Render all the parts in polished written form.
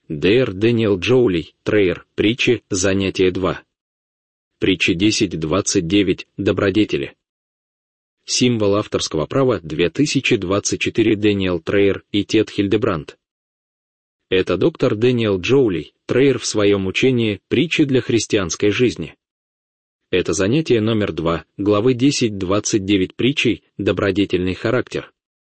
Д.Р. Дэниел Джоули, Трейер, притчи, занятие 2. Притчи 10:29, добродетели. Символ авторского права 2024 Дэниел Трейер и Тед Хильдебранд. Это доктор Дэниел Джоули, Трейер в своем учении «Притчи для христианской жизни». Это занятие номер 2, главы 10:29 притчей «Добродетельный характер».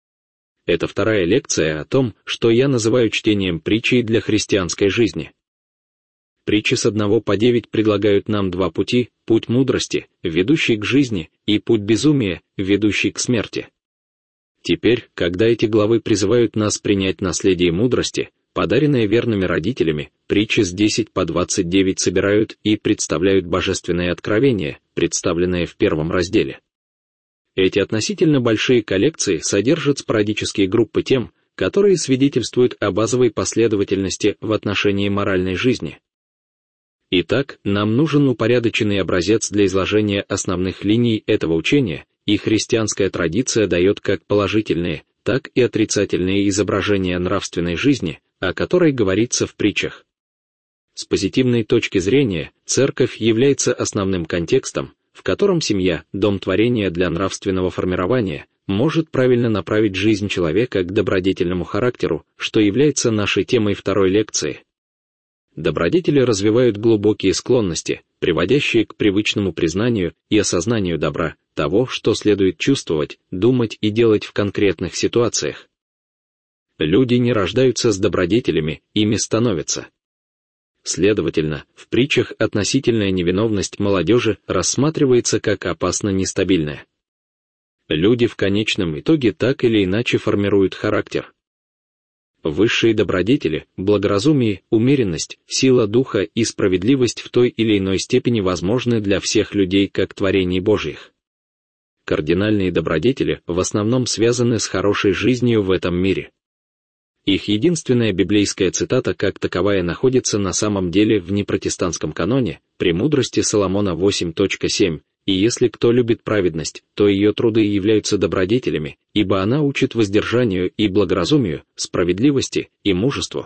Это вторая лекция о том, что я называю чтением притчей для христианской жизни. Притчи с 1 по 9 предлагают нам два пути: путь мудрости, ведущий к жизни, и путь безумия, ведущий к смерти. Теперь, когда эти главы призывают нас принять наследие мудрости, подаренное верными родителями, притчи с 10 по 29 собирают и представляют божественное откровение, представленное в первом разделе. Эти относительно большие коллекции содержат спорадические группы тем, которые свидетельствуют о базовой последовательности в отношении моральной жизни. Итак, нам нужен упорядоченный образец для изложения основных линий этого учения, и христианская традиция дает как положительные, так и отрицательные изображения нравственной жизни, о которой говорится в притчах. С позитивной точки зрения, церковь является основным контекстом, в котором семья, дом творения для нравственного формирования, может правильно направить жизнь человека к добродетельному характеру, что является нашей темой второй лекции. Добродетели развивают глубокие склонности, приводящие к привычному признанию и осознанию добра, того, что следует чувствовать, думать и делать в конкретных ситуациях. Люди не рождаются с добродетелями, ими становятся. Следовательно, в притчах относительная невиновность молодежи рассматривается как опасно нестабильная. Люди в конечном итоге так или иначе формируют характер. Высшие добродетели, благоразумие, умеренность, сила духа и справедливость в той или иной степени возможны для всех людей как творений Божьих. Кардинальные добродетели в основном связаны с хорошей жизнью в этом мире. Их единственная библейская цитата как таковая находится на самом деле в непротестантском каноне, «Премудрости Соломона 8.7», и если кто любит праведность, то ее труды являются добродетелями, ибо она учит воздержанию и благоразумию, справедливости и мужеству.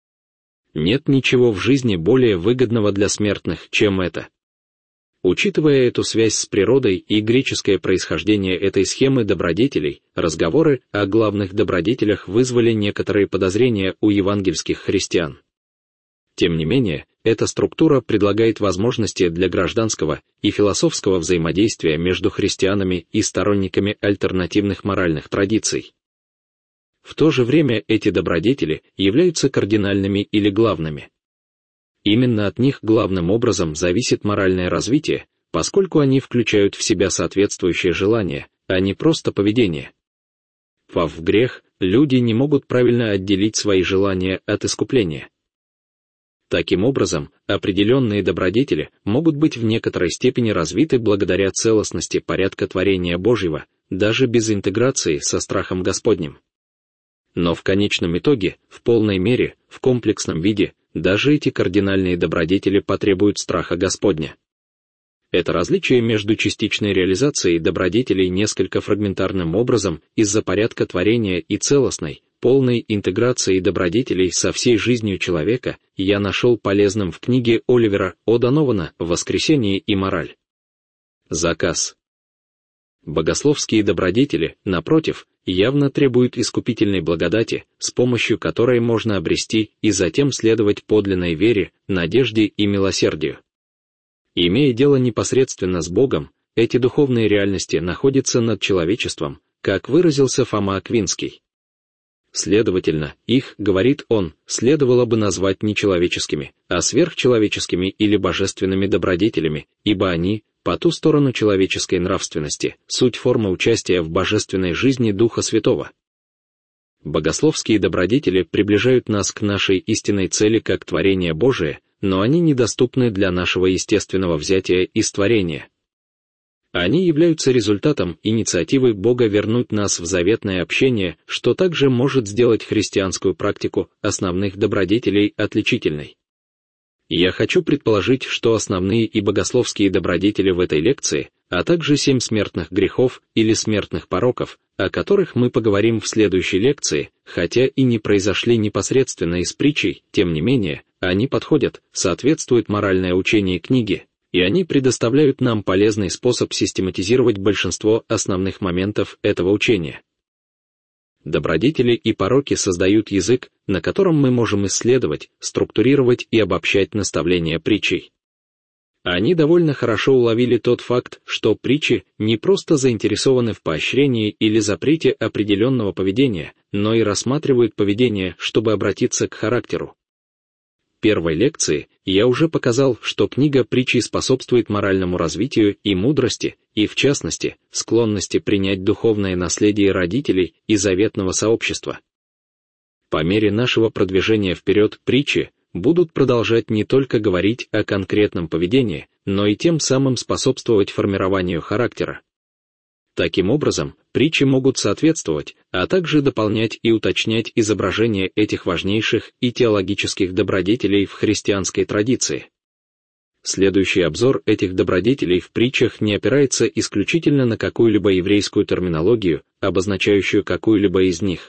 Нет ничего в жизни более выгодного для смертных, чем это. Учитывая эту связь с природой и греческое происхождение этой схемы добродетелей, разговоры о главных добродетелях вызвали некоторые подозрения у евангельских христиан. Тем не менее, эта структура предлагает возможности для гражданского и философского взаимодействия между христианами и сторонниками альтернативных моральных традиций. В то же время эти добродетели являются кардинальными или главными. Именно от них главным образом зависит моральное развитие, поскольку они включают в себя соответствующее желание, а не просто поведение. Впав в грех, люди не могут правильно отделить свои желания от искупления. Таким образом, определенные добродетели могут быть в некоторой степени развиты благодаря целостности порядка творения Божьего, даже без интеграции со страхом Господним. Но в конечном итоге, в полной мере, в комплексном виде, даже эти кардинальные добродетели потребуют страха Господня. Это различие между частичной реализацией добродетелей несколько фрагментарным образом из-за порядка творения и целостной, полной интеграции добродетелей со всей жизнью человека я нашел полезным в книге Оливера О'Донована «Воскресение и мораль». Заказ. Богословские добродетели, напротив, явно требуют искупительной благодати, с помощью которой можно обрести и затем следовать подлинной вере, надежде и милосердию. Имея дело непосредственно с Богом, эти духовные реальности находятся над человечеством, как выразился Фома Аквинский. Следовательно, их, говорит он, следовало бы назвать не человеческими, а сверхчеловеческими или божественными добродетелями, ибо они, по ту сторону человеческой нравственности, суть формы участия в божественной жизни Духа Святого. Богословские добродетели приближают нас к нашей истинной цели как творение Божие, но они недоступны для нашего естественного взятия из творения. Они являются результатом инициативы Бога вернуть нас в заветное общение, что также может сделать христианскую практику основных добродетелей отличительной. Я хочу предположить, что основные и богословские добродетели в этой лекции а также 7 смертных грехов или смертных пороков, о которых мы поговорим в следующей лекции, хотя и не произошли непосредственно из притчей, тем не менее, они подходят, соответствует моральное учение книги, и они предоставляют нам полезный способ систематизировать большинство основных моментов этого учения. Добродетели и пороки создают язык, на котором мы можем исследовать, структурировать и обобщать наставления притчей. Они довольно хорошо уловили тот факт, что притчи не просто заинтересованы в поощрении или запрете определенного поведения, но и рассматривают поведение, чтобы обратиться к характеру. В первой лекции я уже показал, что книга притчей способствует моральному развитию и мудрости, и в частности, склонности принять духовное наследие родителей и заветного сообщества. По мере нашего продвижения вперед притчи будут продолжать не только говорить о конкретном поведении, но и тем самым способствовать формированию характера. Таким образом, притчи могут соответствовать, а также дополнять и уточнять изображение этих важнейших и теологических добродетелей в христианской традиции. Следующий обзор этих добродетелей в притчах не опирается исключительно на какую-либо еврейскую терминологию, обозначающую какую-либо из них.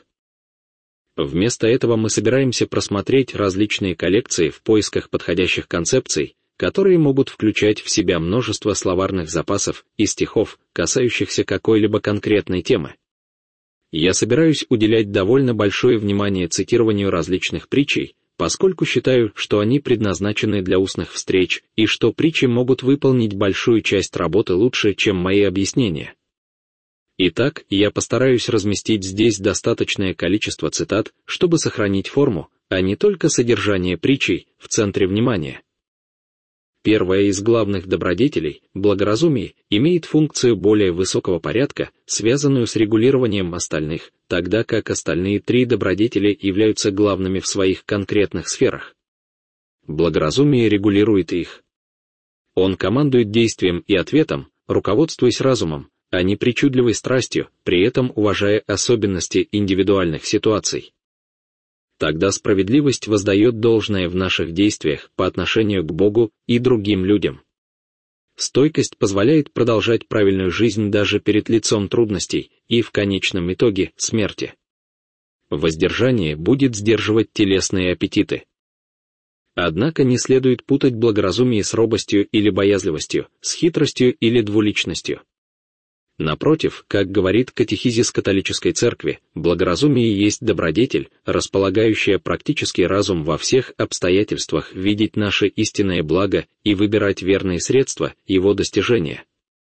Вместо этого мы собираемся просмотреть различные коллекции в поисках подходящих концепций, которые могут включать в себя множество словарных запасов и стихов, касающихся какой-либо конкретной темы. Я собираюсь уделять довольно большое внимание цитированию различных притчей, поскольку считаю, что они предназначены для устных встреч и что притчи могут выполнить большую часть работы лучше, чем мои объяснения. Итак, я постараюсь разместить здесь достаточное количество цитат, чтобы сохранить форму, а не только содержание притчей, в центре внимания. Первая из главных добродетелей, благоразумие, имеет функцию более высокого порядка, связанную с регулированием остальных, тогда как остальные 3 добродетели являются главными в своих конкретных сферах. Благоразумие регулирует их. Он командует действием и ответом, руководствуясь разумом, а не причудливой страстью, при этом уважая особенности индивидуальных ситуаций. Тогда справедливость воздает должное в наших действиях по отношению к Богу и другим людям. Стойкость позволяет продолжать правильную жизнь даже перед лицом трудностей и, в конечном итоге, смерти. Воздержание будет сдерживать телесные аппетиты. Однако не следует путать благоразумие с робостью или боязливостью, с хитростью или двуличностью. Напротив, как говорит катехизис католической церкви, благоразумие есть добродетель, располагающая практический разум во всех обстоятельствах видеть наше истинное благо и выбирать верные средства его достижения.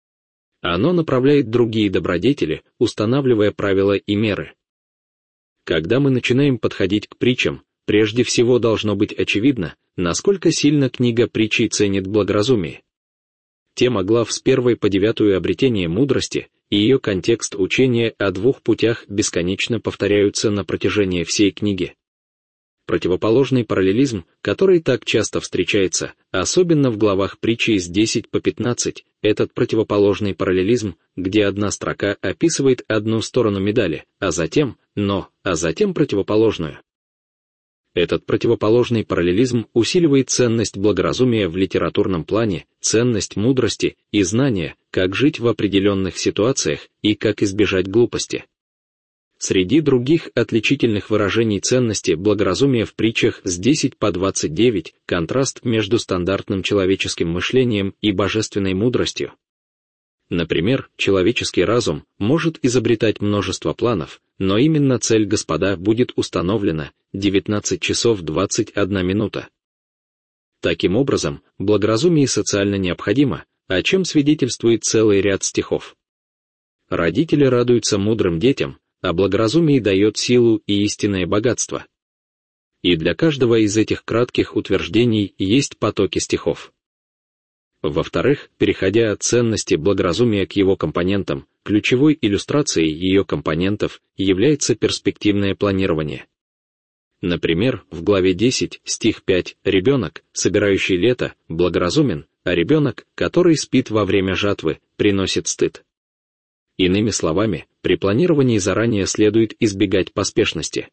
Оно направляет другие добродетели, устанавливая правила и меры. Когда мы начинаем подходить к притчам, прежде всего должно быть очевидно, насколько сильно книга притчей ценит благоразумие. Тема глав с 1 по 9 обретение мудрости и ее контекст учения о 2 путях бесконечно повторяются на протяжении всей книги. Противоположный параллелизм, который так часто встречается, особенно в главах притчи с 10 по 15, этот противоположный параллелизм, где одна строка описывает одну сторону медали, а затем противоположную. Этот противоположный параллелизм усиливает ценность благоразумия в литературном плане, ценность мудрости и знания, как жить в определенных ситуациях и как избежать глупости. Среди других отличительных выражений ценности благоразумия в притчах с 10 по 29 контраст между стандартным человеческим мышлением и божественной мудростью. Например, человеческий разум может изобретать множество планов, но именно цель Господа будет установлена 19 часов 21 минута. Таким образом, благоразумие социально необходимо, о чем свидетельствует целый ряд стихов. Родители радуются мудрым детям, а благоразумие дает силу и истинное богатство. И для каждого из этих кратких утверждений есть потоки стихов. Во-вторых, переходя от ценности благоразумия к его компонентам, ключевой иллюстрацией ее компонентов является перспективное планирование. Например, в главе 10, стих 5, ребенок, собирающий лето, благоразумен, а ребенок, который спит во время жатвы, приносит стыд. Иными словами, при планировании заранее следует избегать поспешности.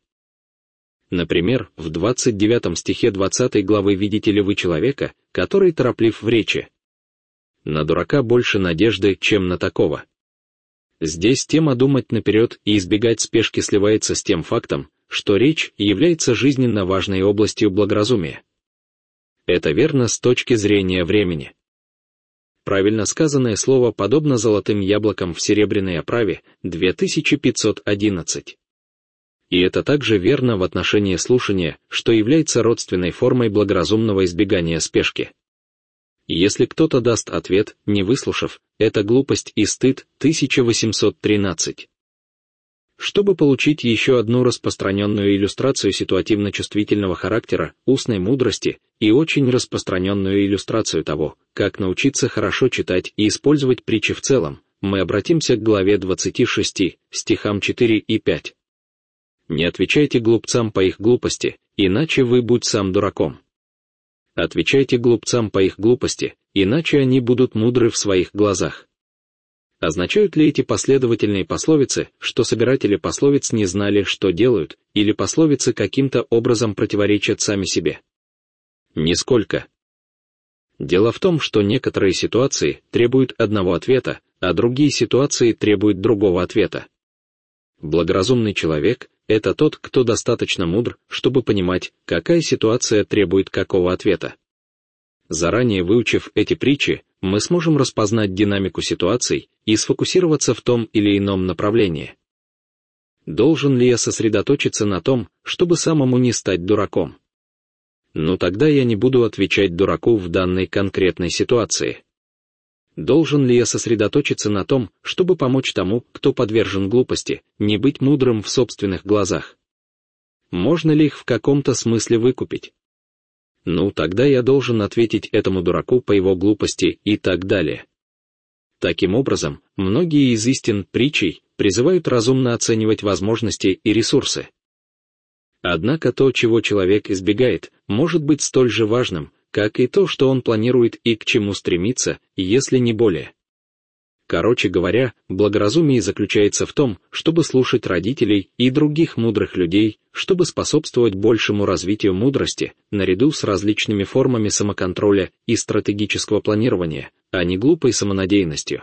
Например, в 29 стихе 20 главы видите ли вы человека, который тороплив в речи. На дурака больше надежды, чем на такого. Здесь тема думать наперед и избегать спешки сливается с тем фактом, что речь является жизненно важной областью благоразумия. Это верно с точки зрения времени. Правильно сказанное слово подобно золотым яблокам в серебряной оправе 2511. И это также верно в отношении слушания, что является родственной формой благоразумного избегания спешки. Если кто-то даст ответ, не выслушав, это глупость и стыд 1813. Чтобы получить еще одну распространенную иллюстрацию ситуативно-чувствительного характера устной мудрости и очень распространенную иллюстрацию того, как научиться хорошо читать и использовать притчи в целом, мы обратимся к главе 26, стихам 4 и 5. «Не отвечайте глупцам по их глупости, иначе вы будь сам дураком. Отвечайте глупцам по их глупости, иначе они будут мудры в своих глазах». Означают ли эти последовательные пословицы, что собиратели пословиц не знали, что делают, или пословицы каким-то образом противоречат сами себе? Нисколько. Дело в том, что некоторые ситуации требуют одного ответа, а другие ситуации требуют другого ответа. Благоразумный человек — это тот, кто достаточно мудр, чтобы понимать, какая ситуация требует какого ответа. Заранее выучив эти притчи, мы сможем распознать динамику ситуаций и сфокусироваться в том или ином направлении. Должен ли я сосредоточиться на том, чтобы самому не стать дураком? Ну тогда я не буду отвечать дураку в данной конкретной ситуации. Должен ли я сосредоточиться на том, чтобы помочь тому, кто подвержен глупости, не быть мудрым в собственных глазах? Можно ли их в каком-то смысле выкупить? Ну, тогда я должен ответить этому дураку по его глупости и так далее. Таким образом, многие из истин притчей призывают разумно оценивать возможности и ресурсы. Однако то, чего человек избегает, может быть столь же важным, как и то, что он планирует и к чему стремится, если не более. Короче говоря, благоразумие заключается в том, чтобы слушать родителей и других мудрых людей, чтобы способствовать большему развитию мудрости, наряду с различными формами самоконтроля и стратегического планирования, а не глупой самонадеянностью.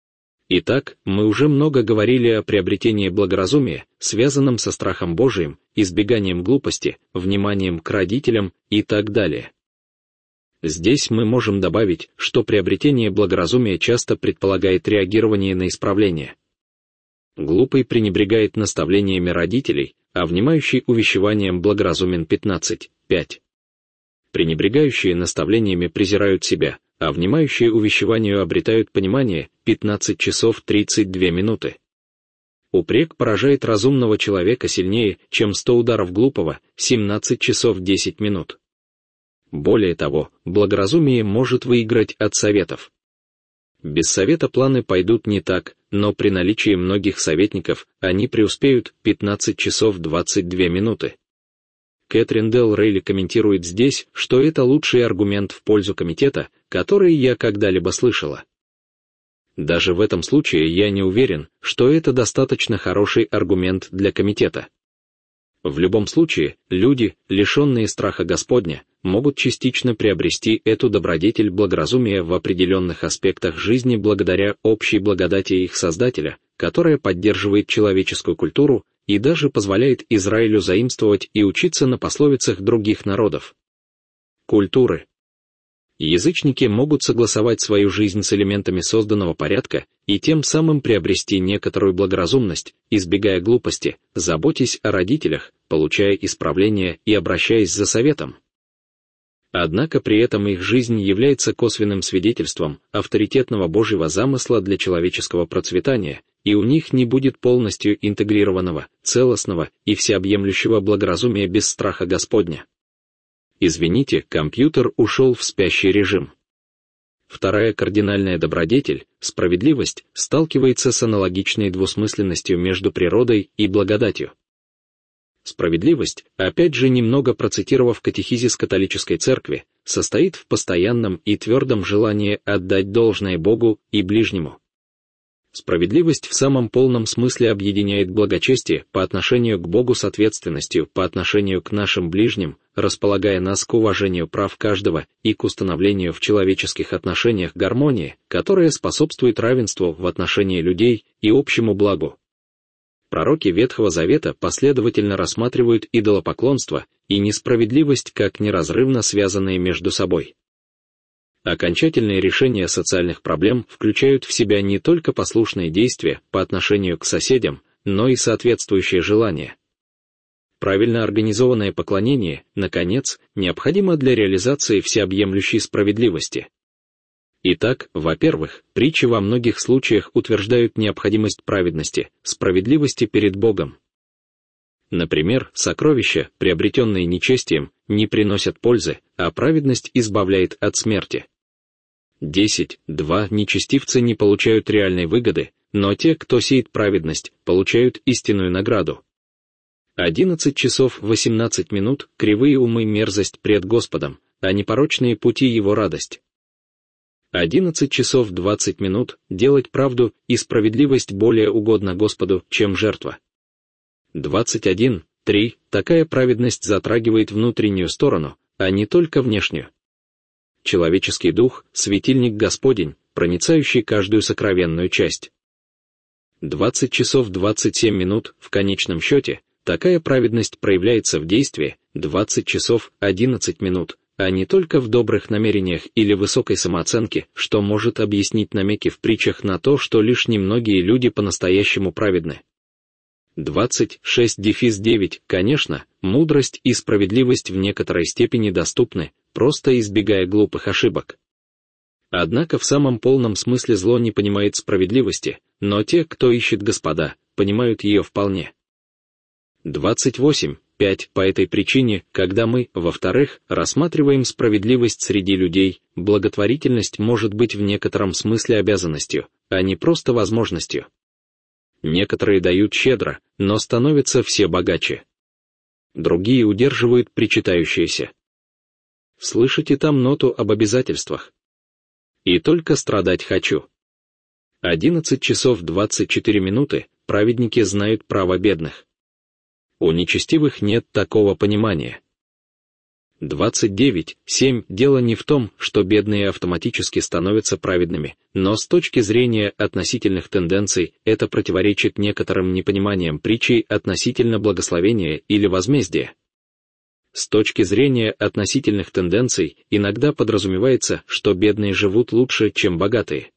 Итак, мы уже много говорили о приобретении благоразумия, связанном со страхом Божиим, избеганием глупости, вниманием к родителям и так далее. Здесь мы можем добавить, что приобретение благоразумия часто предполагает реагирование на исправление. Глупый пренебрегает наставлениями родителей, а внимающий увещеванием благоразумен 15:5. Пренебрегающие наставлениями презирают себя, а внимающие увещеванию обретают понимание 15 часов 32 минуты. Упрек поражает разумного человека сильнее, чем 100 ударов глупого, 17 часов 10 минут. Более того, благоразумие может выиграть от советов. Без совета планы пойдут не так, но при наличии многих советников они преуспеют 15 часов 22 минуты. Кэтрин Делл Рейли комментирует здесь, что это лучший аргумент в пользу комитета, который я когда-либо слышала. Даже в этом случае я не уверен, что это достаточно хороший аргумент для комитета. В любом случае, люди, лишенные страха Господня, могут частично приобрести эту добродетель благоразумия в определенных аспектах жизни благодаря общей благодати их Создателя, которая поддерживает человеческую культуру и даже позволяет Израилю заимствовать и учиться на пословицах других народов. Культуры. Язычники могут согласовать свою жизнь с элементами созданного порядка и тем самым приобрести некоторую благоразумность, избегая глупости, заботясь о родителях, получая исправления и обращаясь за советом. Однако при этом их жизнь является косвенным свидетельством авторитетного Божьего замысла для человеческого процветания, и у них не будет полностью интегрированного, целостного и всеобъемлющего благоразумия без страха Господня. Извините, компьютер ушел в спящий режим. Вторая кардинальная добродетель, справедливость, сталкивается с аналогичной двусмысленностью между природой и благодатью. Справедливость, опять же немного процитировав катехизис католической церкви, состоит в постоянном и твердом желании отдать должное Богу и ближнему. Справедливость в самом полном смысле объединяет благочестие по отношению к Богу с ответственностью по отношению к нашим ближним, располагая нас к уважению прав каждого и к установлению в человеческих отношениях гармонии, которая способствует равенству в отношении людей и общему благу. Пророки Ветхого Завета последовательно рассматривают идолопоклонство и несправедливость как неразрывно связанные между собой. Окончательные решения социальных проблем включают в себя не только послушные действия по отношению к соседям, но и соответствующие желания. Правильно организованное поклонение, наконец, необходимо для реализации всеобъемлющей справедливости. Итак, во-первых, притчи во многих случаях утверждают необходимость праведности, справедливости перед Богом. Например, сокровища, приобретенные нечестием, не приносят пользы, а праведность избавляет от смерти. 10.2. Нечестивцы не получают реальной выгоды, но те, кто сеет праведность, получают истинную награду. 11 часов 18 минут. Кривые умы мерзость пред Господом, а непорочные пути его радость. 11 часов 20 минут. Делать правду и справедливость более угодно Господу, чем жертва. 21.3. Такая праведность затрагивает внутреннюю сторону, а не только внешнюю. Человеческий дух — светильник Господень, проницающий каждую сокровенную часть. 20 часов 27 минут. В конечном счете, такая праведность проявляется в действии 20 часов 11 минут, а не только в добрых намерениях или высокой самооценке, что может объяснить намеки в притчах на то, что лишь немногие люди по-настоящему праведны. 26-9. Конечно, мудрость и справедливость в некоторой степени доступны, просто избегая глупых ошибок. Однако в самом полном смысле зло не понимает справедливости, но те, кто ищет Господа, понимают ее вполне. 28.5. По этой причине, когда мы, во-вторых, рассматриваем справедливость среди людей, благотворительность может быть в некотором смысле обязанностью, а не просто возможностью. Некоторые дают щедро, но становятся все богаче. Другие удерживают причитающееся. Слышите там ноту об обязательствах? И только страдать хочу. 11 часов 24 минуты. Праведники знают право бедных. У нечестивых нет такого понимания. 29.7. Дело не в том, что бедные автоматически становятся праведными, но с точки зрения относительных тенденций это противоречит некоторым непониманиям притчей относительно благословения или возмездия. С точки зрения относительных тенденций иногда подразумевается, что бедные живут лучше, чем богатые.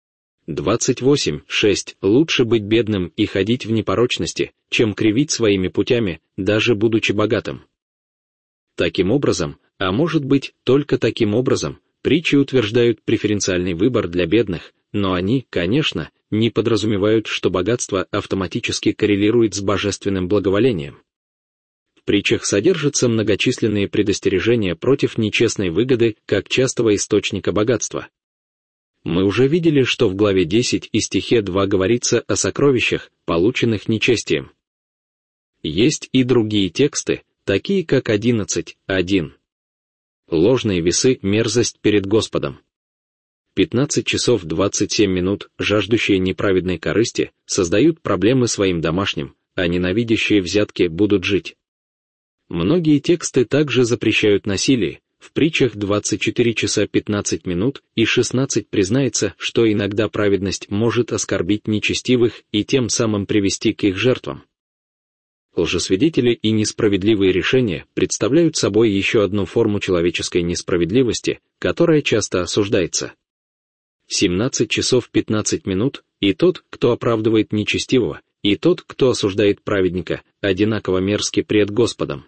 28.6. Лучше быть бедным и ходить в непорочности, чем кривить своими путями, даже будучи богатым. Таким образом, а может быть, только таким образом, притчи утверждают преференциальный выбор для бедных, но они, конечно, не подразумевают, что богатство автоматически коррелирует с божественным благоволением. В притчах содержатся многочисленные предостережения против нечестной выгоды как частого источника богатства. Мы уже видели, что в главе 10 и стихе 2 говорится о сокровищах, полученных нечестием. Есть и другие тексты, такие как 11.1. Ложные весы — мерзость перед Господом. 15 часов 27 минут. Жаждущие неправедной корысти создают проблемы своим домашним, а ненавидящие взятки будут жить. Многие тексты также запрещают насилие. В притчах 24 часа 15 минут и 16 признается, что иногда праведность может оскорбить нечестивых и тем самым привести к их жертвам. Лжесвидетели и несправедливые решения представляют собой еще одну форму человеческой несправедливости, которая часто осуждается. 17 часов 15 минут, и тот, кто оправдывает нечестивого, и тот, кто осуждает праведника, одинаково мерзки пред Господом.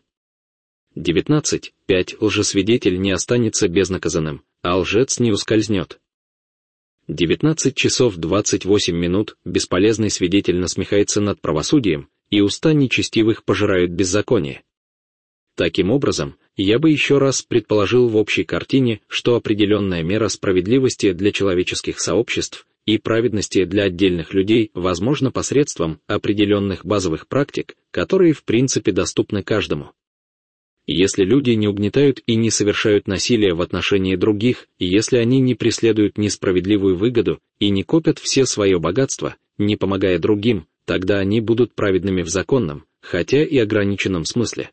19.5. Лжесвидетель не останется безнаказанным, а лжец не ускользнет. 19 часов 28 минут. Бесполезный свидетель насмехается над правосудием, и уста нечестивых пожирают беззаконие. Таким образом, я бы еще раз предположил в общей картине, что определенная мера справедливости для человеческих сообществ и праведности для отдельных людей возможна посредством определенных базовых практик, которые в принципе доступны каждому. Если люди не угнетают и не совершают насилие в отношении других, и если они не преследуют несправедливую выгоду и не копят все свое богатство, не помогая другим, тогда они будут праведными в законном, хотя и ограниченном смысле.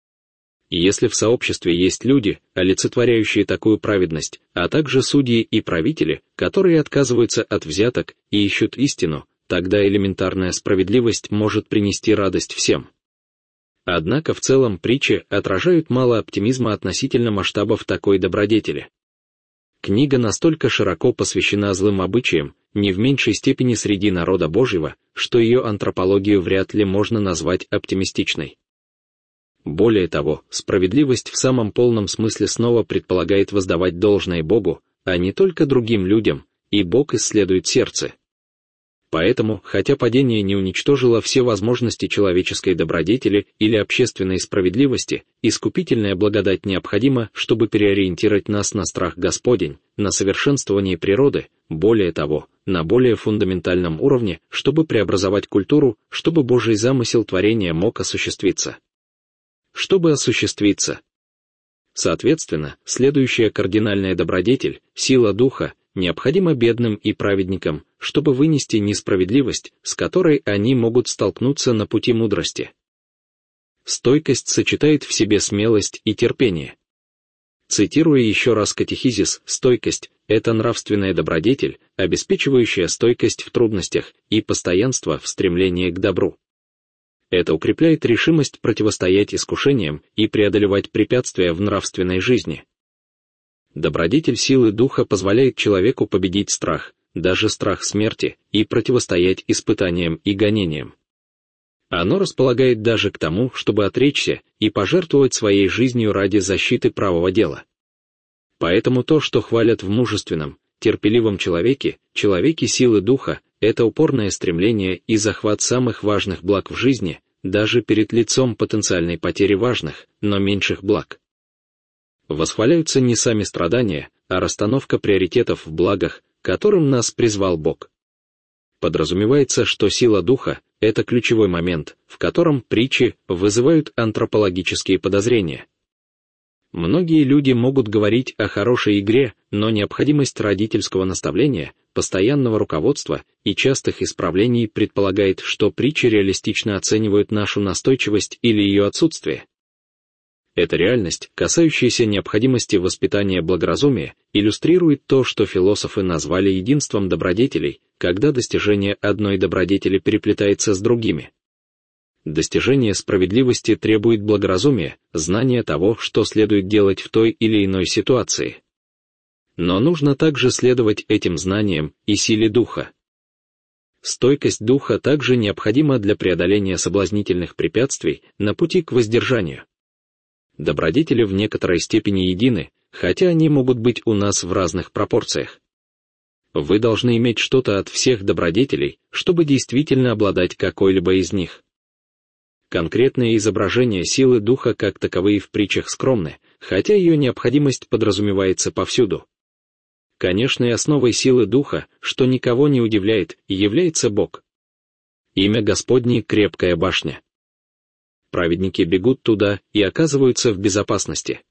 И если в сообществе есть люди, олицетворяющие такую праведность, а также судьи и правители, которые отказываются от взяток и ищут истину, тогда элементарная справедливость может принести радость всем. Однако в целом притчи отражают мало оптимизма относительно масштабов такой добродетели. Книга настолько широко посвящена злым обычаям, не в меньшей степени среди народа Божьего, что ее антропологию вряд ли можно назвать оптимистичной. Более того, справедливость в самом полном смысле снова предполагает воздавать должное Богу, а не только другим людям, и Бог исследует сердце. Поэтому, хотя падение не уничтожило все возможности человеческой добродетели или общественной справедливости, искупительная благодать необходима, чтобы переориентировать нас на страх Господень, на совершенствование природы, более того, на более фундаментальном уровне, чтобы преобразовать культуру, чтобы Божий замысел творения мог осуществиться. Чтобы осуществиться. Соответственно, следующая кардинальная добродетель, сила духа, необходима бедным и праведникам, чтобы вынести несправедливость, с которой они могут столкнуться на пути мудрости. Стойкость сочетает в себе смелость и терпение. Цитируя еще раз катехизис, стойкость – это нравственная добродетель, обеспечивающая стойкость в трудностях и постоянство в стремлении к добру. Это укрепляет решимость противостоять искушениям и преодолевать препятствия в нравственной жизни. Добродетель силы духа позволяет человеку победить страх, даже страх смерти, и противостоять испытаниям и гонениям. Оно располагает даже к тому, чтобы отречься и пожертвовать своей жизнью ради защиты правого дела. Поэтому то, что хвалят в мужественном, терпеливом человеке, человеке силы духа, это упорное стремление и захват самых важных благ в жизни, даже перед лицом потенциальной потери важных, но меньших благ. Восхваляются не сами страдания, а расстановка приоритетов в благах, к которым нас призвал Бог. Подразумевается, что сила духа – это ключевой момент, в котором притчи вызывают антропологические подозрения. Многие люди могут говорить о хорошей игре, но необходимость родительского наставления, постоянного руководства и частых исправлений предполагает, что притчи реалистично оценивают нашу настойчивость или ее отсутствие. Эта реальность, касающаяся необходимости воспитания благоразумия, иллюстрирует то, что философы назвали единством добродетелей, когда достижение одной добродетели переплетается с другими. Достижение справедливости требует благоразумия, знания того, что следует делать в той или иной ситуации. Но нужно также следовать этим знаниям и силе духа. Стойкость духа также необходима для преодоления соблазнительных препятствий на пути к воздержанию. Добродетели в некоторой степени едины, хотя они могут быть у нас в разных пропорциях. Вы должны иметь что-то от всех добродетелей, чтобы действительно обладать какой-либо из них. Конкретные изображения силы духа как таковые в притчах скромны, хотя ее необходимость подразумевается повсюду. Конечной основой силы духа, что никого не удивляет, является Бог. Имя Господне — крепкая башня. Праведники бегут туда и оказываются в безопасности.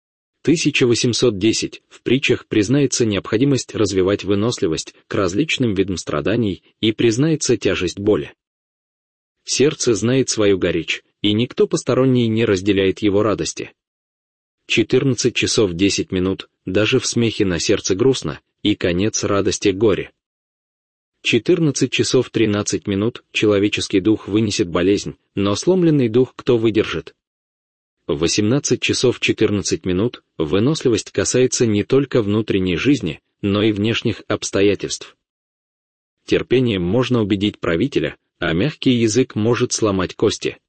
1810 в притчах признается необходимость развивать выносливость к различным видам страданий и признается тяжесть боли. Сердце знает свою горечь, и никто посторонний не разделяет его радости. 14 часов 10 минут, даже в смехе на сердце грустно, и конец радости горе. 14 часов 13 минут, человеческий дух вынесет болезнь, но сломленный дух кто выдержит? 18 часов 14 минут, выносливость касается не только внутренней жизни, но и внешних обстоятельств. Терпением можно убедить правителя, а мягкий язык может сломать кости.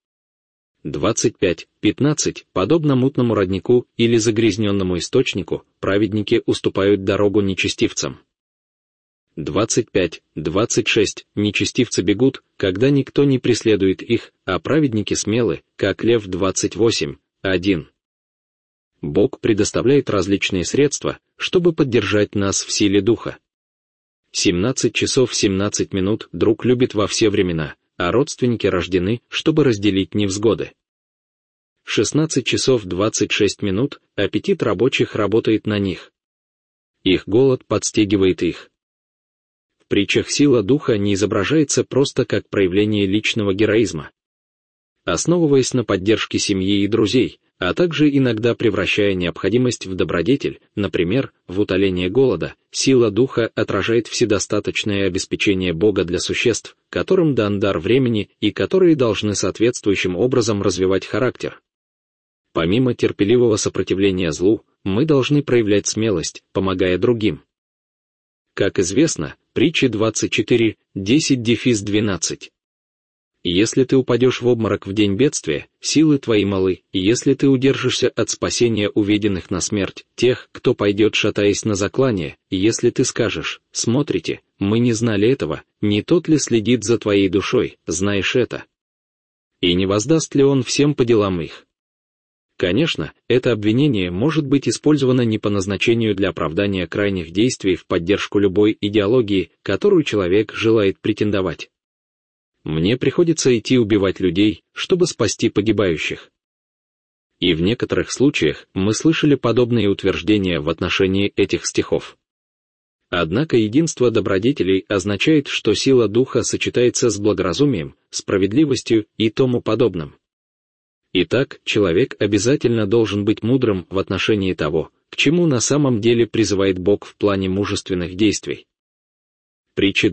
25-15, подобно мутному роднику или загрязненному источнику, праведники уступают дорогу нечестивцам. 25-26, нечестивцы бегут, когда никто не преследует их, а праведники смелы, как лев. 28-1. Бог предоставляет различные средства, чтобы поддержать нас в силе духа. 17 часов 17 минут друг любит во все времена, а родственники рождены, чтобы разделить невзгоды. 16 часов 26 минут, аппетит рабочих работает на них. Их голод подстегивает их. В притчах сила духа не изображается просто как проявление личного героизма. Основываясь на поддержке семьи и друзей, а также иногда превращая необходимость в добродетель, например, в утоление голода, сила духа отражает вседостаточное обеспечение Бога для существ, которым дан дар времени и которые должны соответствующим образом развивать характер. Помимо терпеливого сопротивления злу, мы должны проявлять смелость, помогая другим. Как известно, притчи 24:10-12. Если ты упадешь в обморок в день бедствия, силы твои малы, и если ты удержишься от спасения уведенных на смерть, тех, кто пойдет шатаясь на заклание, и если ты скажешь: «Смотрите, мы не знали этого, не тот ли следит за твоей душой, знаешь это?» И не воздаст ли он всем по делам их? Конечно, это обвинение может быть использовано не по назначению для оправдания крайних действий в поддержку любой идеологии, которую человек желает претендовать. Мне приходится идти убивать людей, чтобы спасти погибающих. И в некоторых случаях мы слышали подобные утверждения в отношении этих стихов. Однако единство добродетелей означает, что сила духа сочетается с благоразумием, справедливостью и тому подобным. Итак, человек обязательно должен быть мудрым в отношении того, к чему на самом деле призывает Бог в плане мужественных действий. Притча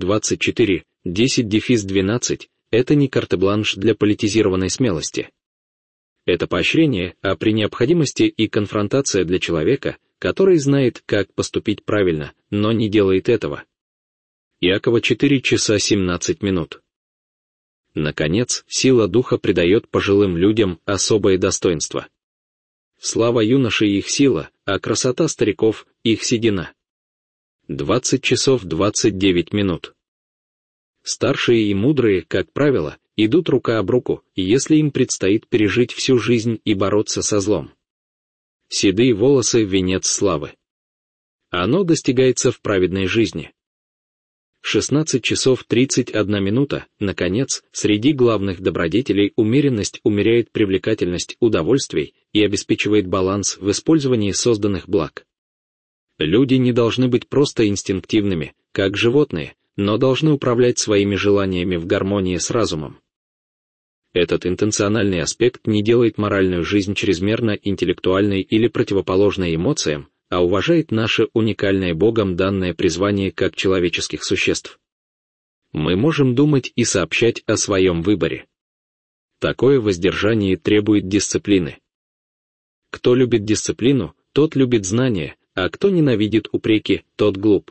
24:10-12 — это не карт-бланш для политизированной смелости. Это поощрение, а при необходимости и конфронтация для человека, который знает, как поступить правильно, но не делает этого. Иакова 4 часа 17 минут. Наконец, сила духа придает пожилым людям особое достоинство. Слава юношей — их сила, а красота стариков — их седина. 20 часов 29 минут. Старшие и мудрые, как правило, идут рука об руку, если им предстоит пережить всю жизнь и бороться со злом. Седые волосы — венец славы. Оно достигается в праведной жизни. 16 часов 31 минута, наконец, среди главных добродетелей умеренность умеряет привлекательность удовольствий и обеспечивает баланс в использовании созданных благ. Люди не должны быть просто инстинктивными, как животные, но должны управлять своими желаниями в гармонии с разумом. Этот интенциональный аспект не делает моральную жизнь чрезмерно интеллектуальной или противоположной эмоциям, а уважает наше уникальное Богом данное призвание как человеческих существ. Мы можем думать и сообщать о своем выборе. Такое воздержание требует дисциплины. Кто любит дисциплину, тот любит знания, а кто ненавидит упреки, тот глуп.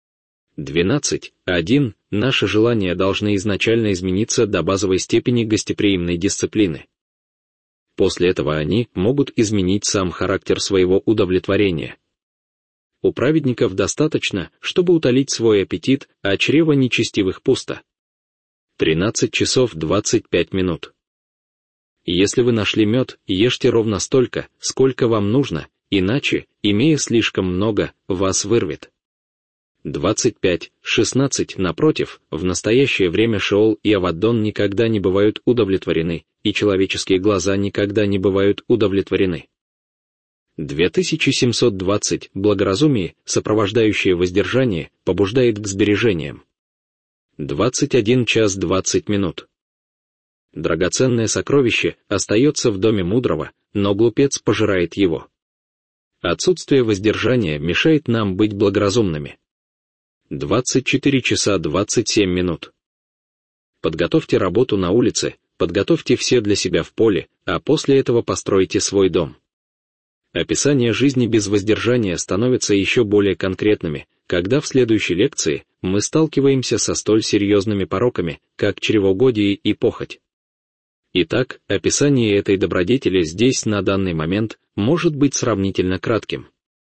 12.1. Наши желания должны изначально измениться до базовой степени гостеприимной дисциплины. После этого они могут изменить сам характер своего удовлетворения. У праведников достаточно, чтобы утолить свой аппетит, а чрево нечестивых пусто. 13 часов 25 минут. Если вы нашли мед, ешьте ровно столько, сколько вам нужно, иначе, имея слишком много, вас вырвет. 25:16. Напротив, в настоящее время Шеол и Аваддон никогда не бывают удовлетворены, и человеческие глаза никогда не бывают удовлетворены. 2720. Благоразумие, сопровождающее воздержание, побуждает к сбережениям. 21 час 20 минут. Драгоценное сокровище остается в доме мудрого, но глупец пожирает его. Отсутствие воздержания мешает нам быть благоразумными. 24 часа 27 минут. Подготовьте работу на улице, подготовьте все для себя в поле, а после этого постройте свой дом. Описание жизни без воздержания становятся еще более конкретными, когда в следующей лекции мы сталкиваемся со столь серьезными пороками, как чревоугодие и похоть. Итак, описание этой добродетели здесь на данный момент может быть сравнительно кратким.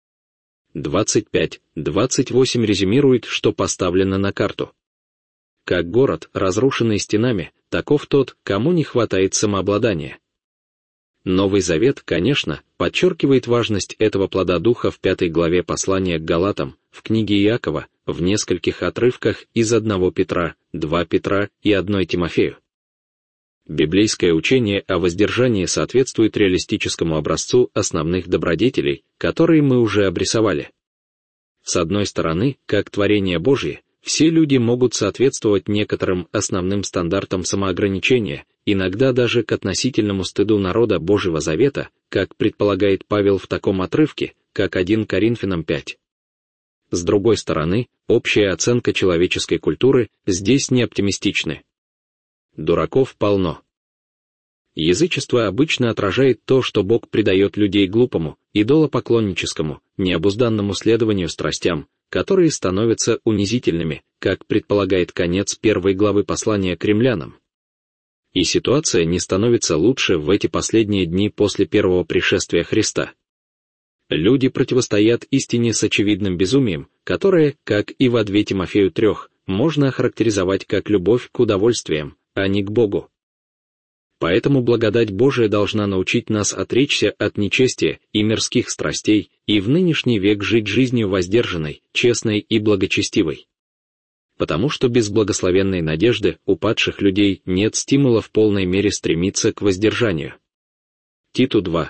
25:28 резюмирует, что поставлено на карту. Как город, разрушенный стенами, таков тот, кому не хватает самообладания. Новый Завет, конечно, подчеркивает важность этого плода Духа в 5 главе послания к Галатам, в книге Иакова, в нескольких отрывках из 1 Петра, 2 Петра и 1 Тимофею. Библейское учение о воздержании соответствует реалистическому образцу основных добродетелей, которые мы уже обрисовали. С одной стороны, как творение Божие, все люди могут соответствовать некоторым основным стандартам самоограничения, иногда даже к относительному стыду народа Божьего Завета, как предполагает Павел в таком отрывке, как 1 Коринфянам 5. С другой стороны, общая оценка человеческой культуры здесь не оптимистичны. Дураков полно. Язычество обычно отражает то, что Бог предает людей глупому, идолопоклонническому, необузданному следованию страстям, которые становятся унизительными, как предполагает конец 1 главы послания к римлянам. И ситуация не становится лучше в эти последние дни после первого пришествия Христа. Люди противостоят истине с очевидным безумием, которое, как и в 2 Тимофею 3, можно охарактеризовать как любовь к удовольствиям, а не к Богу. Поэтому благодать Божия должна научить нас отречься от нечестия и мирских страстей и в нынешний век жить жизнью воздержанной, честной и благочестивой. Потому что без благословенной надежды у падших людей нет стимула в полной мере стремиться к воздержанию. Титу 2,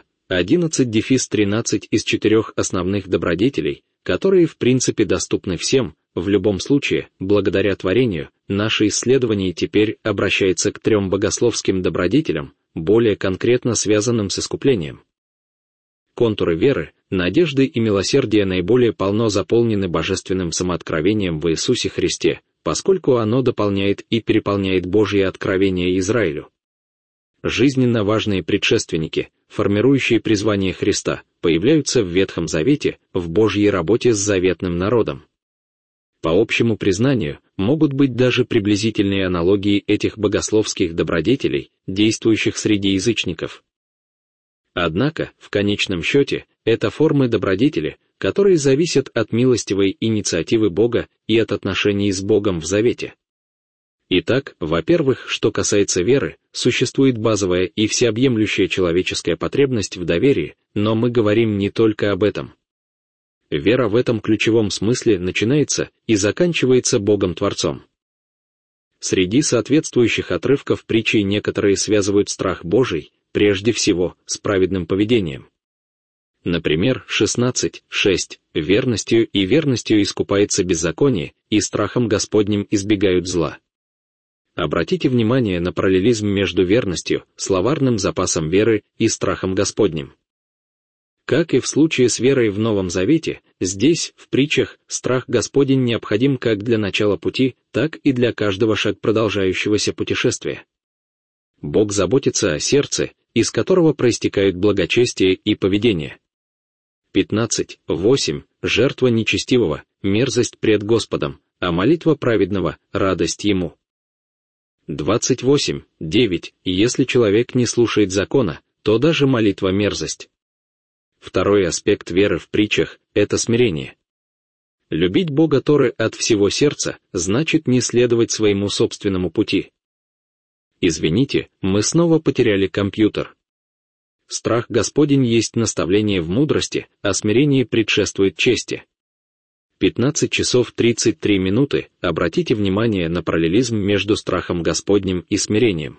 11-13 из 4 основных добродетелей, которые в принципе доступны всем, в любом случае, благодаря творению, наше исследование теперь обращается к 3 богословским добродетелям, более конкретно связанным с искуплением. Контуры веры, надежды и милосердия наиболее полно заполнены божественным самооткровением в Иисусе Христе, поскольку оно дополняет и переполняет Божьи откровения Израилю. Жизненно важные предшественники, формирующие призвание Христа, появляются в Ветхом Завете, в Божьей работе с заветным народом. По общему признанию, могут быть даже приблизительные аналогии этих богословских добродетелей, действующих среди язычников. Однако, в конечном счете, это формы добродетели, которые зависят от милостивой инициативы Бога и от отношений с Богом в Завете. Итак, во-первых, что касается веры, существует базовая и всеобъемлющая человеческая потребность в доверии, но мы говорим не только об этом. Вера в этом ключевом смысле начинается и заканчивается Богом-творцом. Среди соответствующих отрывков притчи некоторые связывают страх Божий, прежде всего, с праведным поведением. Например, 16:6 «Верностью и верностью искупается беззаконие, и страхом Господним избегают зла». Обратите внимание на параллелизм между верностью, словарным запасом веры и страхом Господним. Как и в случае с верой в Новом Завете, здесь, в притчах, страх Господень необходим как для начала пути, так и для каждого шаг продолжающегося путешествия. Бог заботится о сердце, из которого проистекают благочестие и поведение. 15:8 «Жертва нечестивого, мерзость пред Господом, а молитва праведного, радость ему». 28:9 «Если человек не слушает закона, то даже молитва мерзость». Второй аспект веры в притчах – это смирение. Любить Бога Торы от всего сердца значит не следовать своему собственному пути. Извините, мы снова потеряли компьютер. Страх Господень есть наставление в мудрости, а смирение предшествует чести. 15:33, обратите внимание на параллелизм между страхом Господним и смирением.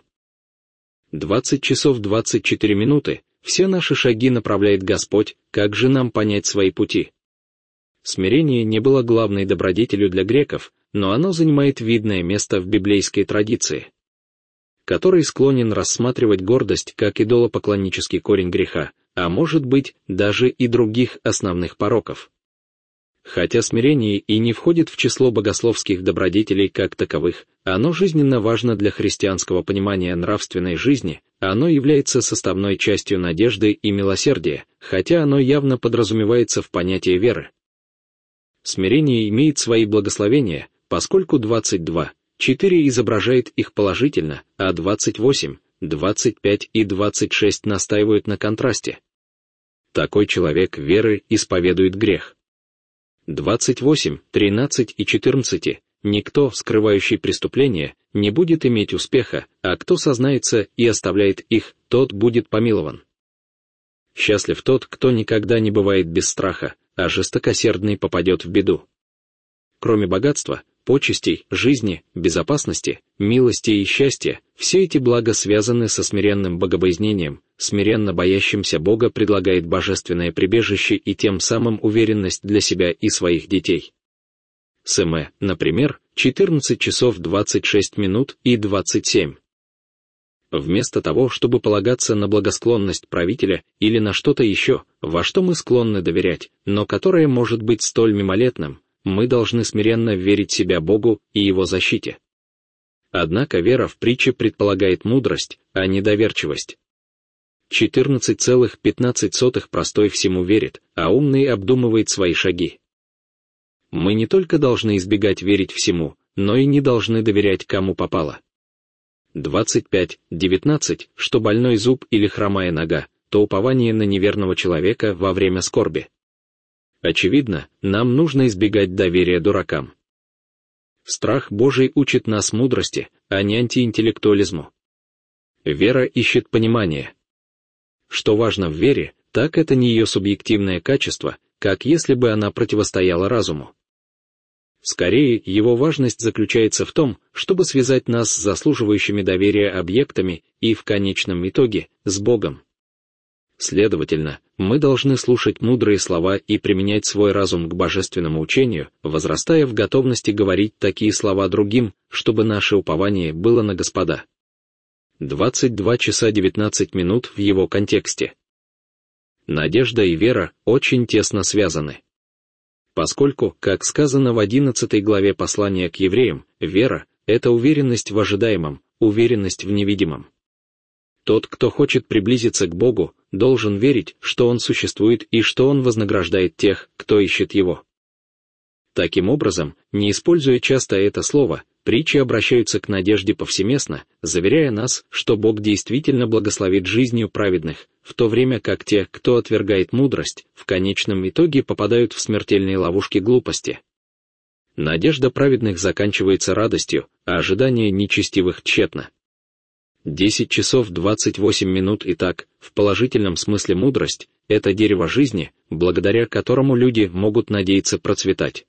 20:24, все наши шаги направляет Господь, как же нам понять свои пути? Смирение не было главной добродетелью для греков, но оно занимает видное место в библейской традиции, который склонен рассматривать гордость как идолопоклоннический корень греха, а может быть, даже и других основных пороков. Хотя смирение и не входит в число богословских добродетелей как таковых, оно жизненно важно для христианского понимания нравственной жизни, оно является составной частью надежды и милосердия, хотя оно явно подразумевается в понятии веры. Смирение имеет свои благословения, поскольку 22:4 изображает их положительно, а 28, 25 и 26 настаивают на контрасте. Такой человек веры исповедует грех. 28, 13 и 14 «Никто, скрывающий преступления, не будет иметь успеха, а кто сознается и оставляет их, тот будет помилован». Счастлив тот, кто никогда не бывает без страха, а жестокосердный попадет в беду. Кроме богатства, почестей, жизни, безопасности, милости и счастья, все эти блага связаны со смиренным богобоязнением, смиренно боящимся Бога предлагает божественное прибежище и тем самым уверенность для себя и своих детей. С.М., например, 14 часов 26 минут и 27. Вместо того, чтобы полагаться на благосклонность правителя или на что-то еще, во что мы склонны доверять, но которое может быть столь мимолетным, мы должны смиренно верить себя Богу и Его защите. Однако вера в притче предполагает мудрость, а не доверчивость. 14,15 простой всему верит, а умный обдумывает свои шаги. Мы не только должны избегать верить всему, но и не должны доверять кому попало. 25:19, что больной зуб или хромая нога, то упование на неверного человека во время скорби. Очевидно, нам нужно избегать доверия дуракам. Страх Божий учит нас мудрости, а не антиинтеллектуализму. Вера ищет понимания. Что важно в вере, так это не ее субъективное качество, как если бы она противостояла разуму. Скорее, его важность заключается в том, чтобы связать нас с заслуживающими доверия объектами и, в конечном итоге, с Богом. Следовательно, мы должны слушать мудрые слова и применять свой разум к божественному учению, возрастая в готовности говорить такие слова другим, чтобы наше упование было на Господа. 22 часа 19 минут в его контексте. Надежда и вера очень тесно связаны. Поскольку, как сказано в 11 главе послания к евреям, вера — это уверенность в ожидаемом, уверенность в невидимом. Тот, кто хочет приблизиться к Богу, должен верить, что Он существует и что Он вознаграждает тех, кто ищет Его. Таким образом, не используя часто это слово, притчи обращаются к надежде повсеместно, заверяя нас, что Бог действительно благословит жизнью праведных, в то время как те, кто отвергает мудрость, в конечном итоге попадают в смертельные ловушки глупости. Надежда праведных заканчивается радостью, а ожидание нечестивых тщетно. 10 часов 28 минут. Итак, в положительном смысле мудрость — это дерево жизни, благодаря которому люди могут надеяться процветать.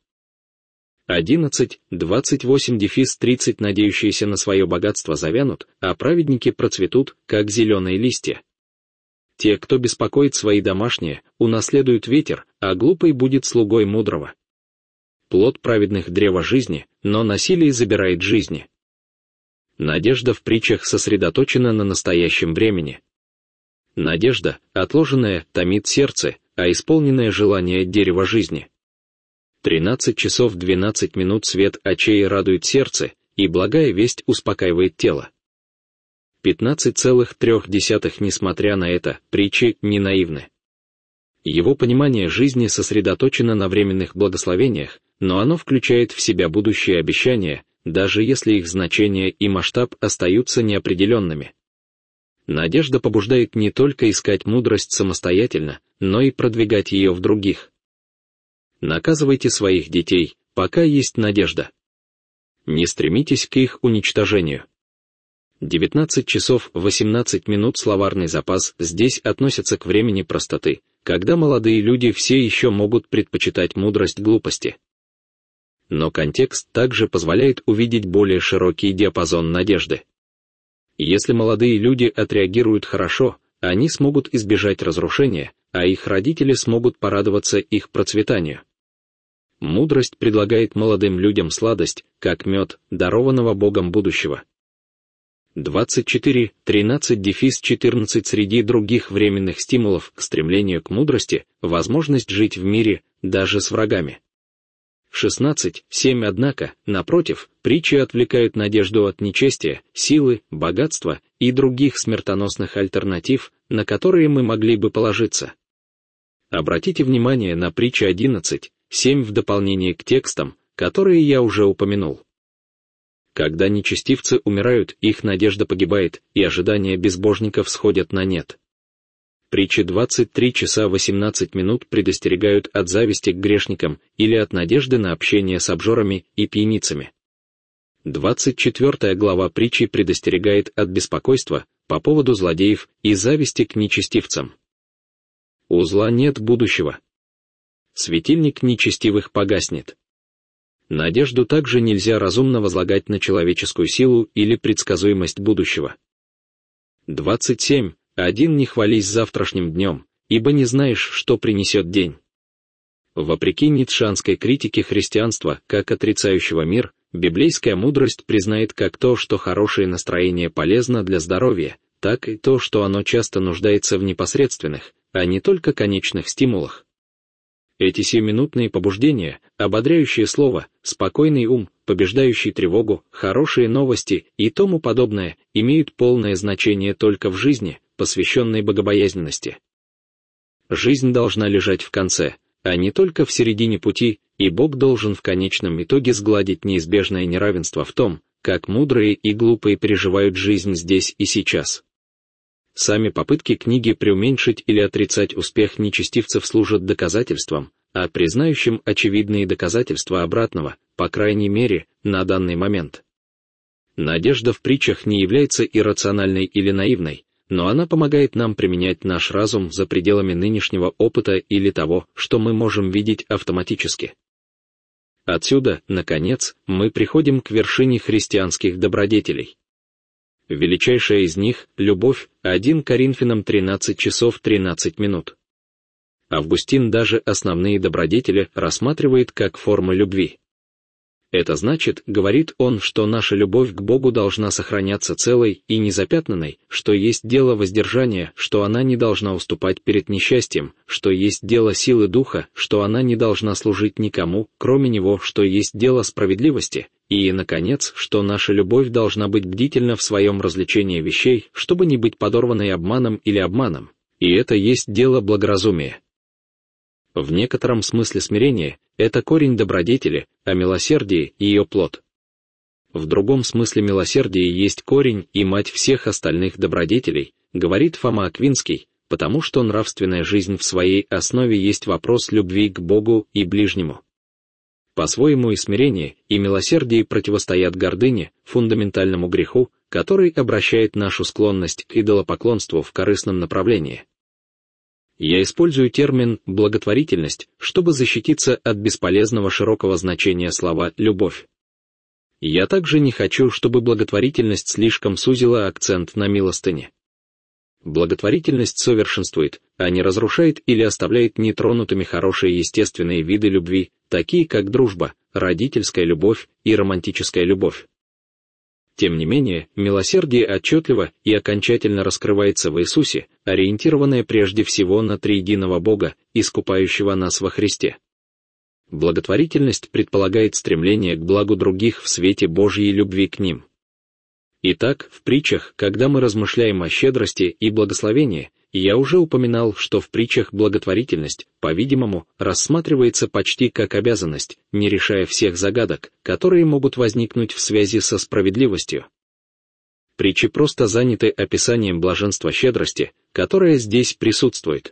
11:28-30 Надеющиеся на свое богатство завянут, а праведники процветут, как зеленые листья. Те, кто беспокоит свои домашние, унаследуют ветер, а глупый будет слугой мудрого. Плод праведных — древо жизни, но насилие забирает жизни. Надежда в притчах сосредоточена на настоящем времени. Надежда, отложенная, томит сердце, а исполненное желание — дерево жизни. 13 часов 12 минут свет очей радует сердце, и благая весть успокаивает тело. 15,3 Несмотря на это, притчи не наивны. Его понимание жизни сосредоточено на временных благословениях, но оно включает в себя будущие обещания, даже если их значение и масштаб остаются неопределенными. Надежда побуждает не только искать мудрость самостоятельно, но и продвигать ее в других. Наказывайте своих детей, пока есть надежда. Не стремитесь к их уничтожению. 19 часов 18 минут Словарный запас здесь относится к времени простоты, когда молодые люди все еще могут предпочитать мудрость глупости. Но контекст также позволяет увидеть более широкий диапазон надежды. Если молодые люди отреагируют хорошо, они смогут избежать разрушения, а их родители смогут порадоваться их процветанию. Мудрость предлагает молодым людям сладость, как мед, дарованного Богом будущего. 24:13-14 Среди других временных стимулов к стремлению к мудрости — возможность жить в мире, даже с врагами. 16:7 Однако, напротив, притчи отвлекают надежду от нечестия, силы, богатства и других смертоносных альтернатив, на которые мы могли бы положиться. Обратите внимание на притчи 11:7 в дополнение к текстам, которые я уже упомянул. Когда нечестивцы умирают, их надежда погибает, и ожидания безбожников сходят на нет. Притчи 23 часа 18 минут предостерегают от зависти к грешникам или от надежды на общение с обжорами и пьяницами. 24 глава притчи предостерегает от беспокойства по поводу злодеев и зависти к нечестивцам. У зла нет будущего. Светильник нечестивых погаснет. Надежду также нельзя разумно возлагать на человеческую силу или предсказуемость будущего. 27. Один не хвались завтрашним днем, ибо не знаешь, что принесет день. Вопреки ницшеанской критике христианства, как отрицающего мир, библейская мудрость признает как то, что хорошее настроение полезно для здоровья, так и то, что оно часто нуждается в непосредственных, а не только конечных стимулах. Эти сиюминутные побуждения, ободряющее слово, спокойный ум, побеждающий тревогу, хорошие новости и тому подобное, имеют полное значение только в жизни, посвященной богобоязненности. Жизнь должна лежать в конце, а не только в середине пути, и Бог должен в конечном итоге сгладить неизбежное неравенство в том, как мудрые и глупые переживают жизнь здесь и сейчас. Сами попытки книги преуменьшить или отрицать успех нечестивцев служат доказательством, а признающим очевидные доказательства обратного, по крайней мере, на данный момент. Надежда в притчах не является иррациональной или наивной, но она помогает нам применять наш разум за пределами нынешнего опыта или того, что мы можем видеть автоматически. Отсюда, наконец, мы приходим к вершине христианских добродетелей. Величайшая из них — любовь, 1 Коринфянам 13 часов 13 минут. Августин даже основные добродетели рассматривает как формы любви. Это значит, говорит он, что наша любовь к Богу должна сохраняться целой и незапятнанной, что есть дело воздержания, что она не должна уступать перед несчастьем, что есть дело силы духа, что она не должна служить никому, кроме него, что есть дело справедливости, и, наконец, что наша любовь должна быть бдительна в своем развлечении вещей, чтобы не быть подорванной обманом или обманом, и это есть дело благоразумия. В некотором смысле смирение — это корень добродетели, а милосердие — ее плод. В другом смысле милосердие есть корень и мать всех остальных добродетелей, говорит Фома Аквинский, потому что нравственная жизнь в своей основе есть вопрос любви к Богу и ближнему. По-своему и смирение, и милосердие противостоят гордыне, фундаментальному греху, который обращает нашу склонность к идолопоклонству в корыстном направлении. Я использую термин «благотворительность», чтобы защититься от бесполезного широкого значения слова «любовь». Я также не хочу, чтобы благотворительность слишком сузила акцент на милостыне. Благотворительность совершенствует, а не разрушает или оставляет нетронутыми хорошие естественные виды любви, такие как дружба, родительская любовь и романтическая любовь. Тем не менее, милосердие отчетливо и окончательно раскрывается в Иисусе, ориентированное прежде всего на триединого Бога, искупающего нас во Христе. Благотворительность предполагает стремление к благу других в свете Божьей любви к ним. Итак, в притчах, когда мы размышляем о щедрости и благословении, я уже упоминал, что в притчах благотворительность, по-видимому, рассматривается почти как обязанность, не решая всех загадок, которые могут возникнуть в связи со справедливостью. Притчи просто заняты описанием блаженства щедрости, которое здесь присутствует.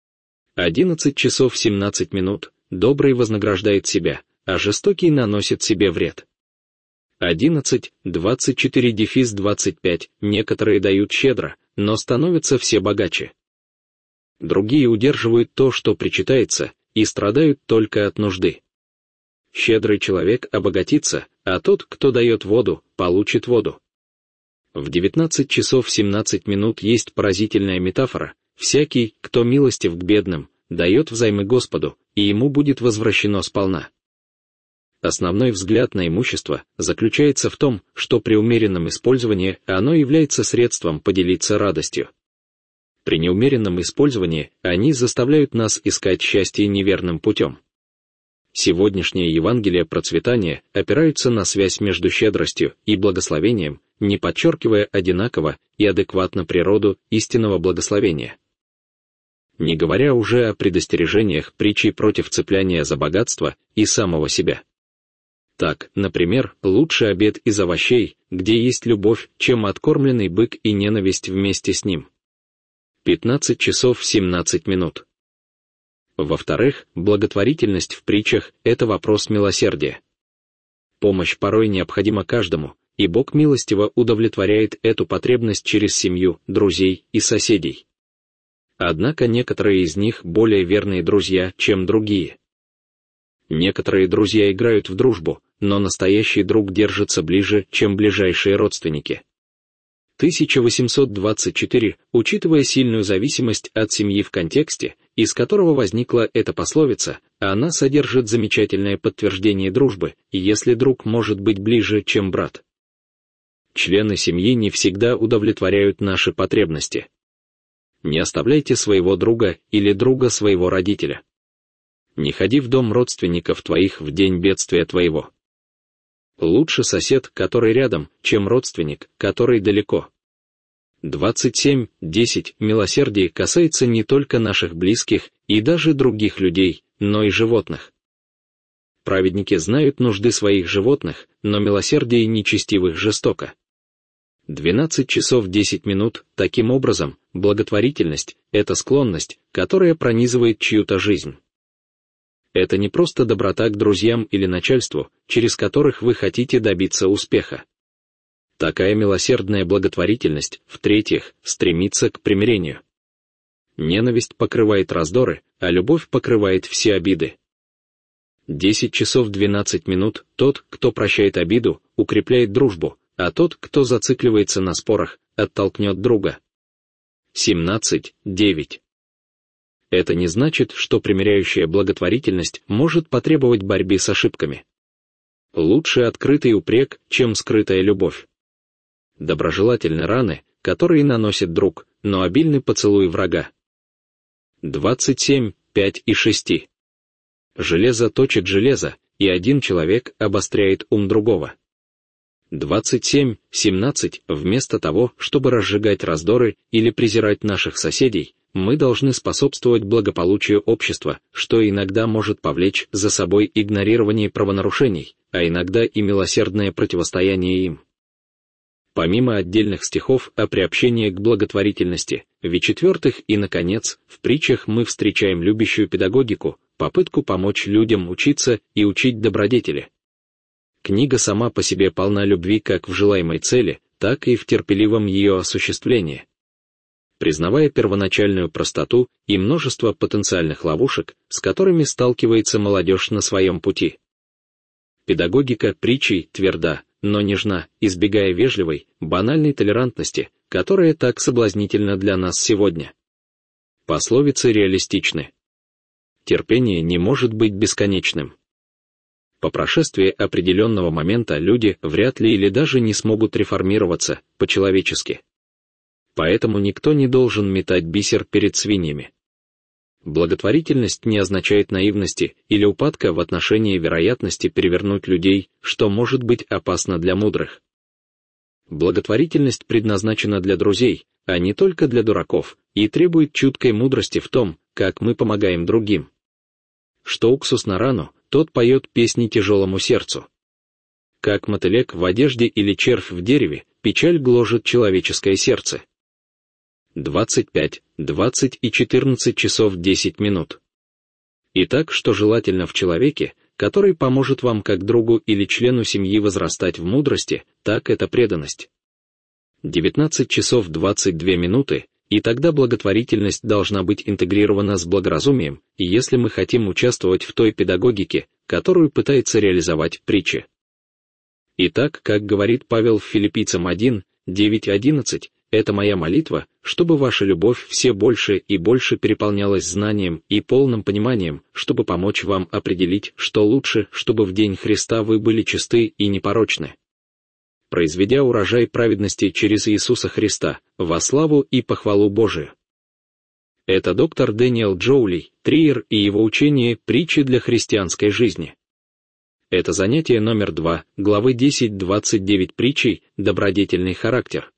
11 часов 17 минут, добрый вознаграждает себя, а жестокий наносит себе вред. 11, 24-25, некоторые дают щедро, но становятся все богаче. Другие удерживают то, что причитается, и страдают только от нужды. Щедрый человек обогатится, а тот, кто дает воду, получит воду. В 19 часов 17 минут есть поразительная метафора: всякий, кто милостив к бедным, дает взаймы Господу, и ему будет возвращено сполна. Основной взгляд на имущество заключается в том, что при умеренном использовании оно является средством поделиться радостью. При неумеренном использовании они заставляют нас искать счастье неверным путем. Сегодняшнее Евангелие процветания опираются на связь между щедростью и благословением, не подчеркивая одинаково и адекватно природу истинного благословения. Не говоря уже о предостережениях притчи против цепляния за богатство и самого себя. Так, например, лучше обед из овощей, где есть любовь, чем откормленный бык и ненависть вместе с ним. 15 часов 17 минут. Во-вторых, благотворительность в притчах — это вопрос милосердия. Помощь порой необходима каждому, и Бог милостиво удовлетворяет эту потребность через семью, друзей и соседей. Однако некоторые из них более верные друзья, чем другие. Некоторые друзья играют в дружбу, но настоящий друг держится ближе, чем ближайшие родственники. 1824, учитывая сильную зависимость от семьи в контексте, из которого возникла эта пословица, она содержит замечательное подтверждение дружбы, если друг может быть ближе, чем брат. Члены семьи не всегда удовлетворяют наши потребности. Не оставляйте своего друга или друга своего родителя. Не ходи в дом родственников твоих в день бедствия твоего. Лучше сосед, который рядом, чем родственник, который далеко. 27.10. Милосердие касается не только наших близких и даже других людей, но и животных. Праведники знают нужды своих животных, но милосердие нечестивых жестоко. 12 часов 10 минут. Таким образом, благотворительность – это склонность, которая пронизывает чью-то жизнь. Это не просто доброта к друзьям или начальству, через которых вы хотите добиться успеха. Такая милосердная благотворительность, в-третьих, стремится к примирению. Ненависть покрывает раздоры, а любовь покрывает все обиды. 10 часов 12 минут. Тот, кто прощает обиду, укрепляет дружбу, а тот, кто зацикливается на спорах, оттолкнет друга. 17.9. Это не значит, что примиряющая благотворительность может потребовать борьбы с ошибками. Лучше открытый упрек, чем скрытая любовь. Доброжелательны раны, которые наносит друг, но обильный поцелуй врага. 27.5 и 6. Железо точит железо, и один человек обостряет ум другого. 27.17. Вместо того, чтобы разжигать раздоры или презирать наших соседей, мы должны способствовать благополучию общества, что иногда может повлечь за собой игнорирование правонарушений, а иногда и милосердное противостояние им. Помимо отдельных стихов о приобщении к благотворительности, в-четвертых и, наконец, в притчах мы встречаем любящую педагогику, попытку помочь людям учиться и учить добродетели. Книга сама по себе полна любви как в желаемой цели, так и в терпеливом ее осуществлении. Признавая первоначальную простоту и множество потенциальных ловушек, с которыми сталкивается молодежь на своем пути. Педагогика притчей тверда, но нежна, избегая вежливой, банальной толерантности, которая так соблазнительна для нас сегодня. Пословицы реалистичны. Терпение не может быть бесконечным. По прошествии определенного момента люди вряд ли или даже не смогут реформироваться по-человечески. Поэтому никто не должен метать бисер перед свиньями. Благотворительность не означает наивности или упадка в отношении вероятности перевернуть людей, что может быть опасно для мудрых. Благотворительность предназначена для друзей, а не только для дураков, и требует чуткой мудрости в том, как мы помогаем другим. Что уксус на рану, тот поет песни тяжелому сердцу. Как мотылек в одежде или червь в дереве, печаль гложет человеческое сердце. 25, 20 и 14 часов 10 минут. Итак, что желательно в человеке, который поможет вам как другу или члену семьи возрастать в мудрости, так это преданность. 19 часов 22 минуты, и тогда благотворительность должна быть интегрирована с благоразумием, если мы хотим участвовать в той педагогике, которую пытается реализовать притча. Итак, как говорит Павел в Филиппийцам 1, 9-11, это моя молитва, чтобы ваша любовь все больше и больше переполнялась знанием и полным пониманием, чтобы помочь вам определить, что лучше, чтобы в день Христа вы были чисты и непорочны, произведя урожай праведности через Иисуса Христа, во славу и похвалу Божию. Это доктор Дэниел Джоули, Триер и его учение «Притчи для христианской жизни». Это занятие номер 2, главы 10-29 притчей «Добродетельный характер».